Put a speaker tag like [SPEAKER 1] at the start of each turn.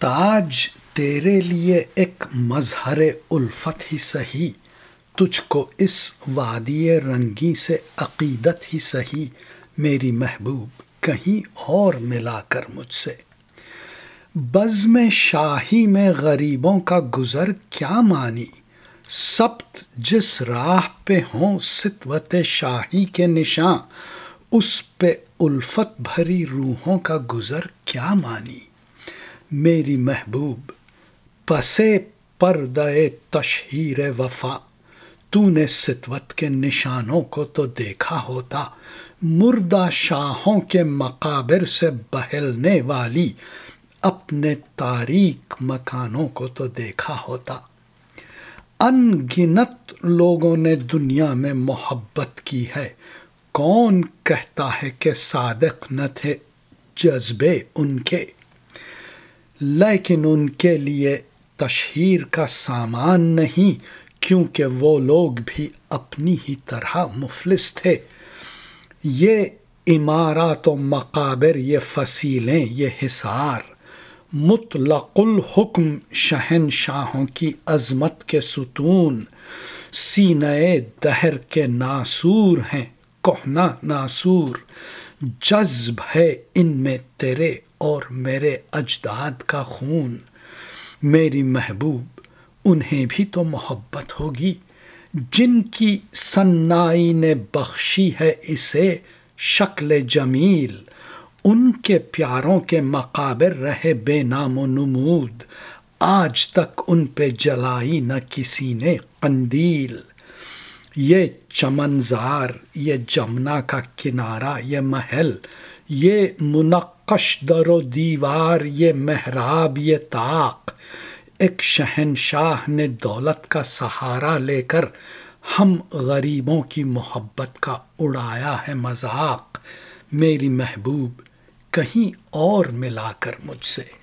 [SPEAKER 1] تاج تیرے لیے ایک مظہر الفت ہی سہی، تجھ کو اس وادی رنگی سے عقیدت ہی سہی، میری محبوب کہیں اور ملا کر مجھ سے۔ بزم شاہی میں غریبوں کا گزر کیا مانی، سبت جس راہ پہ ہوں سطوت شاہی کے نشاں، اس پہ الفت بھری روحوں کا گزر کیا مانی، میری محبوب پسے پردہ تشہیر وفا، تو نے سطوت کے نشانوں کو تو دیکھا ہوتا، مردہ شاہوں کے مقابر سے بہلنے والی اپنے تاریک مکانوں کو تو دیکھا ہوتا۔ ان گنت لوگوں نے دنیا میں محبت کی ہے، کون کہتا ہے کہ صادق نہ تھے جذبے ان کے، لیکن ان کے لیے تشہیر کا سامان نہیں، کیونکہ وہ لوگ بھی اپنی ہی طرح مفلس تھے۔ یہ عمارات و مقابر، یہ فصیلیں، یہ حصار، مطلق الحکم شہنشاہوں کی عظمت کے ستون، سینہ دہر کے ناسور ہیں، کہنہ ناسور، جذب ہے ان میں تیرے اور میرے اجداد کا خون، میری محبوب انہیں بھی تو محبت ہوگی جن کی صنائی نے بخشی ہے اسے شکل جمیل، ان کے پیاروں کے مقابر رہے بے نام و نمود، آج تک ان پہ جلائی نہ کسی نے قندیل۔ یہ چمنزار، یہ جمنا کا کنارہ، یہ محل، یہ منقش در و دیوار، یہ محراب، یہ طاق، ایک شہنشاہ نے دولت کا سہارا لے کر ہم غریبوں کی محبت کا اڑایا ہے مذاق، میری محبوب کہیں اور ملا کر مجھ سے۔